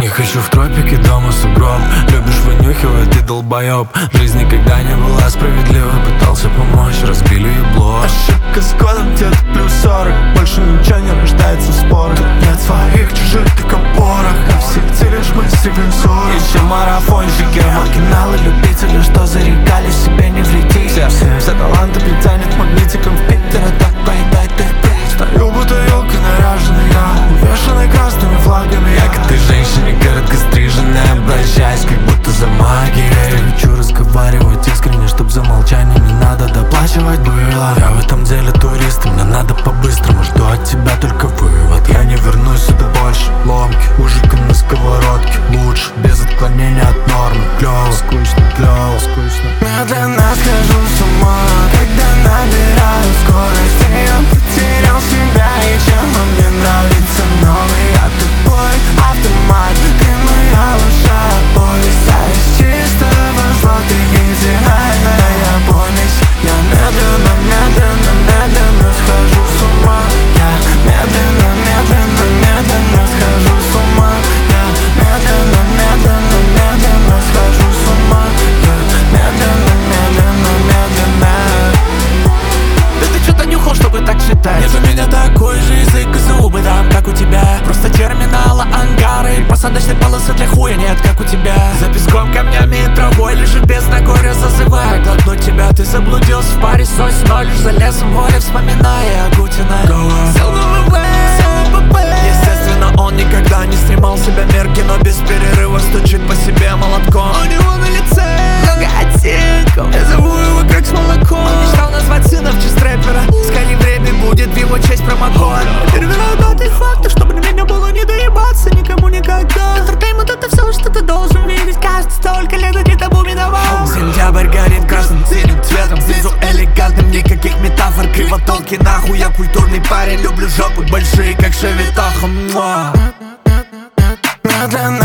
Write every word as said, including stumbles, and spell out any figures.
Не хочу в тропике, дома сугроб. Любишь вынюхивать, ты долбоеб. Жизнь никогда не была справедлива. Пытался помочь, разбили ебло. Ошибка с годом, где-то плюс сорок. Больше ничего не рождается в спорах. Тут нет своих, чужих, так опорах. А в секте лишь мы с рефлексором. Еще марафонщики, маргиналы, любители, что зарекали себе не вреди. Все, все, все таланты притянет магнитиком в Питер, а так поедать ты приз. Стою бутылкой наряженный я, увешанный красными флагами. Я к этой женщине коротко стриженной обращаюсь, как будто за магией. Хочу разговаривать искренне, чтоб за молчание не надо доплачивать было. Я в этом деле турист, и мне надо по-быстрому. Жду от тебя только вывод. Я не вернусь сюда больше. Ломки, ужиком на сковородке. Лучше, без отклонения от нормы. Клёво, скучно, клёво, скучно. Медленно схожу с ума, когда набираю скорость. Я потерял себя, и чем мне нравится новый. Я тупой автомат, ты моя лучшая повесть. А из чистого зла ты идеальная помесь. Я медленно, медленно, медленно схожу с ума. Я медленно, медленно, медленно схожу с ума. Я медленно, медленно, медленно схожу с ума. Я медленно, медленно, медленно. Да ты что-то нюхал, чтобы так считать? Нет у меня такой же язык и зубы там, как у тебя. Просто терминала, ангары и посадочной полосы для хуя нет, как у тебя. За песком, камнями и травой лежит бездна горя, зазывая глотнуть тебя. Ты заблудился в паре сосен, лишь за лесом воля, вспоминая Агутина. Сел на ВВ, естественно, он никогда не снимал себя мерки, но без перерыва стучит по себе молотком. У него на лице много оттенков, я зову его как с молоком. Он мечтал назвать сына в честь рэпера. Скорее время будет в его честь промокод. Перевираю даты и факты, чтобы на меня было не доебаться никому никогда. Энтертеймент — это все, что ты должен видеть. Кажется, столько лет и тому миновал. Сентябрь горит красным синим цветом, снизу элегантным, никаких метафор. Кривотолки нахуй, я культурный парень. Люблю жопы большие, как Шевитаха. Медленно